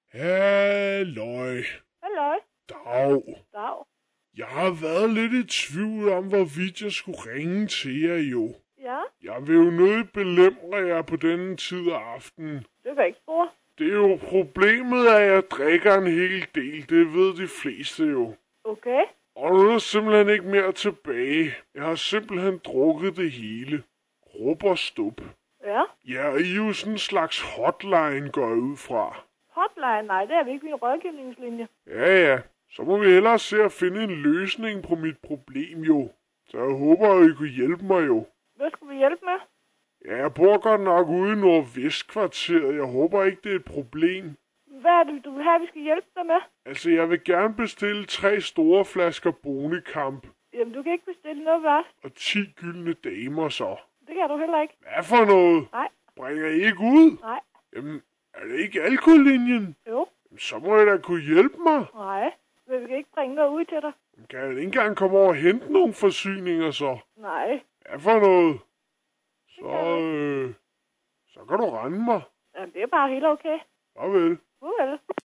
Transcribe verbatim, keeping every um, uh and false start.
Halløj. Halløj. Dag. Dag. Jeg har været lidt i tvivl om, hvorvidt jeg skulle ringe til jer jo. Ja, Jeg vil jo nødt belemre jer på denne tid af aftenen. det kan jeg ikke spore. Det er jo problemet, at jeg drikker en hel del. Det ved de fleste jo. Okay. Og nu er der simpelthen ikke mere tilbage. Jeg har simpelthen drukket det hele. Rup og stup. Ja. Ja, I er jo sådan en slags hotline, går jeg ud fra. Hotline? Nej, det er vi ikke min rådgivningslinje. Ja, ja. Så må vi hellere se at finde en løsning på mit problem jo. Så jeg håber, at I kunne hjælpe mig jo. Hvad skal vi hjælpe med? Ja, jeg bor godt nok ude i Nordvestkvarteret. Jeg håber ikke, det er et problem. Hvad er det, du vil have, vi skal hjælpe dig med? Altså, jeg vil gerne bestille tre store flasker Bonekamp. Jamen, du kan ikke bestille noget værd. Og ti gyldne damer så. Det kan du heller ikke. Hvad for noget? Nej. Bringer I ikke ud? Nej. Jamen, er det ikke alkohollinjen? Jo. Jamen, så må jeg da kunne hjælpe mig. Nej. Men vi kan ikke bringe noget ud til dig. Jamen, kan jeg ikke engang komme over og hente nogle forsyninger så? Nej. Hvad for noget? Så, øh, så kan du rende mig. Jamen, det er bare helt okay. Farvel. Farvel.